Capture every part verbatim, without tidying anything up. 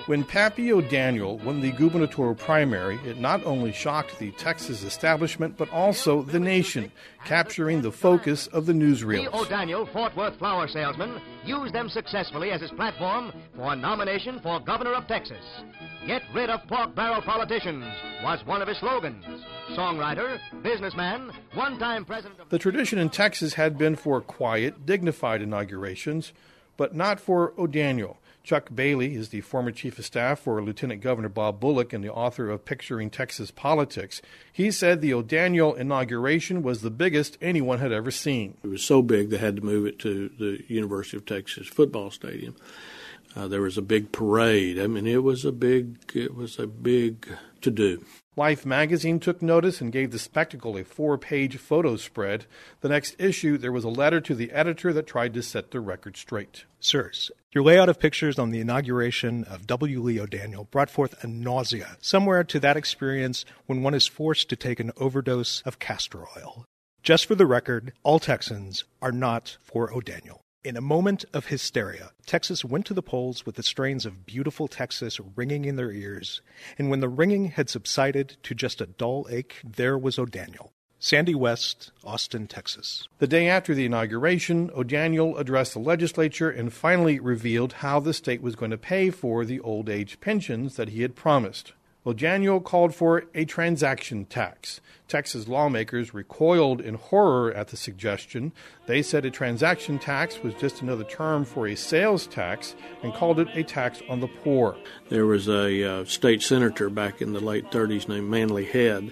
When Pappy O'Daniel won the gubernatorial primary, it not only shocked the Texas establishment, but also the nation, capturing the focus of the newsreels. The O'Daniel Fort Worth flower salesman used them successfully as his platform for a nomination for governor of Texas. Get rid of pork barrel politicians was one of his slogans. Songwriter, businessman, one-time president of... The tradition in Texas had been for quiet, dignified inaugurations, but not for O'Daniel. Chuck Bailey is the former chief of staff for Lieutenant Governor Bob Bullock and the author of Picturing Texas Politics. He said the O'Daniel inauguration was the biggest anyone had ever seen. It was so big they had to move it to the University of Texas football stadium. Uh, there was a big parade. I mean, it was a big, it was a big to-do. Life magazine took notice and gave the spectacle a four-page photo spread. The next issue, there was a letter to the editor that tried to set the record straight. Sirs, your layout of pictures on the inauguration of W. Lee O'Daniel brought forth a nausea, somewhere to that experience when one is forced to take an overdose of castor oil. Just for the record, all Texans are not for O'Daniel. In a moment of hysteria, Texas went to the polls with the strains of Beautiful Texas ringing in their ears, and when the ringing had subsided to just a dull ache, there was O'Daniel. Sandy West, Austin, Texas. The day after the inauguration, O'Daniel addressed the legislature and finally revealed how the state was going to pay for the old age pensions that he had promised. O'Daniel called for a transaction tax. Texas lawmakers recoiled in horror at the suggestion. They said a transaction tax was just another term for a sales tax and called it a tax on the poor. There was a uh, state senator back in the late thirties named Manly Head.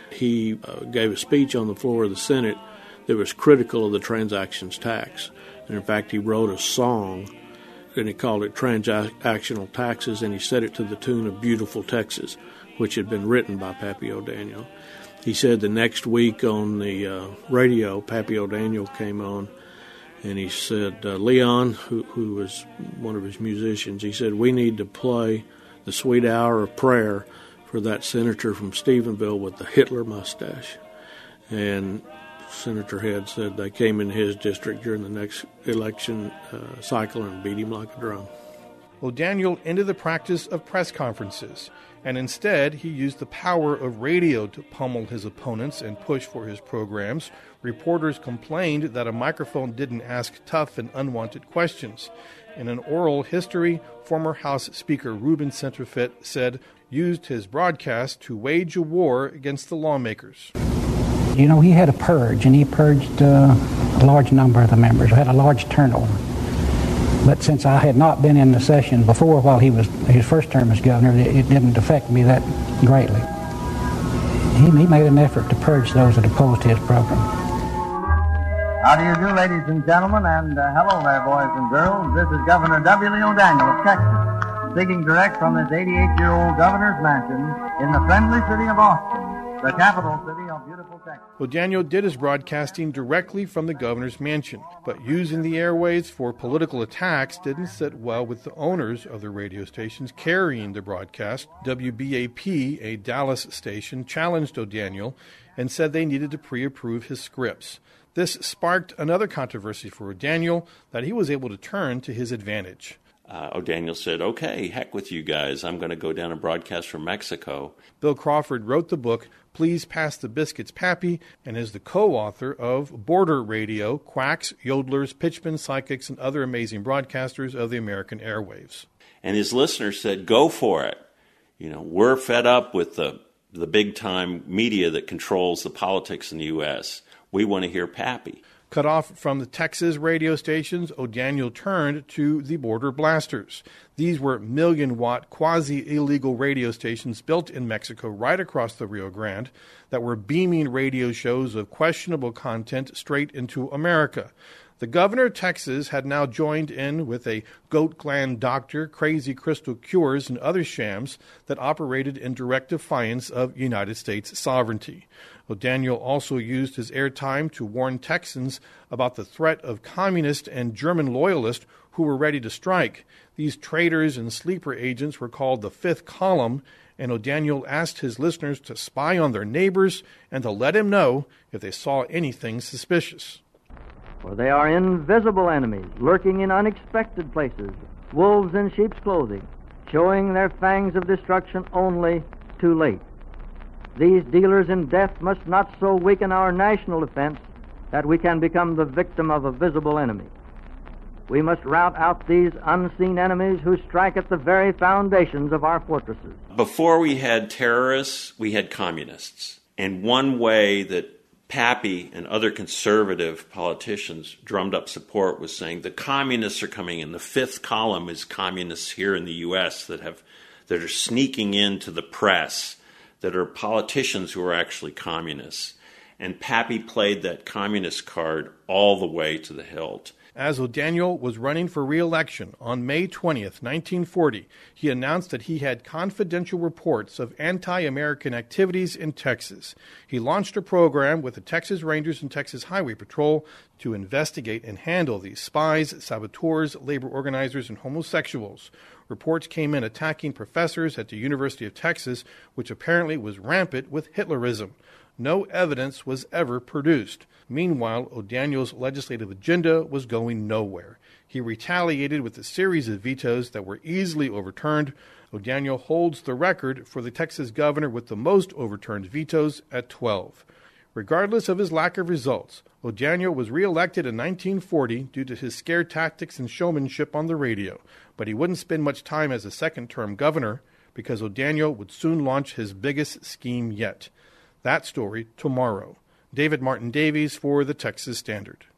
He uh, gave a speech on the floor of the Senate that was critical of the transactions tax. And in fact, he wrote a song, and he called it Transactional Taxes, and he set it to the tune of Beautiful Texas, which had been written by Pappy O'Daniel. He said the next week on the uh, radio, Pappy O'Daniel came on, and he said, uh, Leon, who, who was one of his musicians, he said, we need to play the Sweet Hour of Prayer for that senator from Stephenville with the Hitler mustache. And Senator Head said they came in his district during the next election uh, cycle and beat him like a drum. O'Daniel ended the practice of press conferences, and instead he used the power of radio to pummel his opponents and push for his programs. Reporters complained that a microphone didn't ask tough and unwanted questions. In an oral history, former House Speaker Reuben Centerfit said used his broadcast to wage a war against the lawmakers. You know, he had a purge, and he purged uh, a large number of the members. We had a large turnover. But since I had not been in the session before while he was his first term as governor, it, it didn't affect me that greatly. He, he made an effort to purge those that opposed his program. How do you do, ladies and gentlemen, and uh, hello there, boys and girls. This is Governor W. Lee O'Daniel of Texas, speaking direct from his eighty-eight-year-old governor's mansion in the friendly city of Austin, the capital city of beautiful Texas. O'Daniel did his broadcasting directly from the governor's mansion, but using the airwaves for political attacks didn't sit well with the owners of the radio stations carrying the broadcast. W B A P, a Dallas station, challenged O'Daniel and said they needed to pre-approve his scripts. This sparked another controversy for O'Daniel that he was able to turn to his advantage. Uh, O'Daniel said, okay, heck with you guys. I'm going to go down and broadcast from Mexico. Bill Crawford wrote the book, Please Pass the Biscuits, Pappy, and is the co-author of Border Radio, Quacks, Yodelers, Pitchmen, Psychics, and Other Amazing Broadcasters of the American Airwaves. And his listeners said, go for it. You know, we're fed up with the, the big-time media that controls the politics in the U S We want to hear Pappy. Cut off from the Texas radio stations, O'Daniel turned to the Border Blasters. These were million-watt, quasi-illegal radio stations built in Mexico right across the Rio Grande that were beaming radio shows of questionable content straight into America. The governor of Texas had now joined in with a goat gland doctor, crazy crystal cures, and other shams that operated in direct defiance of United States sovereignty. O'Daniel also used his airtime to warn Texans about the threat of communist and German loyalists who were ready to strike. These traitors and sleeper agents were called the Fifth Column, and O'Daniel asked his listeners to spy on their neighbors and to let him know if they saw anything suspicious. For they are invisible enemies, lurking in unexpected places, wolves in sheep's clothing, showing their fangs of destruction only too late. These dealers in death must not so weaken our national defense that we can become the victim of a visible enemy. We must rout out these unseen enemies who strike at the very foundations of our fortresses. Before we had terrorists, we had communists. And one way that Pappy and other conservative politicians drummed up support was saying the communists are coming in. The fifth column is communists here in the U S that have that are sneaking into the press, that are politicians who are actually communists. And Pappy played that communist card all the way to the hilt. As O'Daniel was running for re-election on May twentieth, nineteen forty, he announced that he had confidential reports of anti-American activities in Texas. He launched a program with the Texas Rangers and Texas Highway Patrol to investigate and handle these spies, saboteurs, labor organizers, and homosexuals. Reports came in attacking professors at the University of Texas, which apparently was rampant with Hitlerism. No evidence was ever produced. Meanwhile, O'Daniel's legislative agenda was going nowhere. He retaliated with a series of vetoes that were easily overturned. O'Daniel holds the record for the Texas governor with the most overturned vetoes at twelve. Regardless of his lack of results, O'Daniel was reelected in nineteen forty due to his scare tactics and showmanship on the radio, but he wouldn't spend much time as a second-term governor because O'Daniel would soon launch his biggest scheme yet. That story tomorrow. David Martin Davies for the Texas Standard.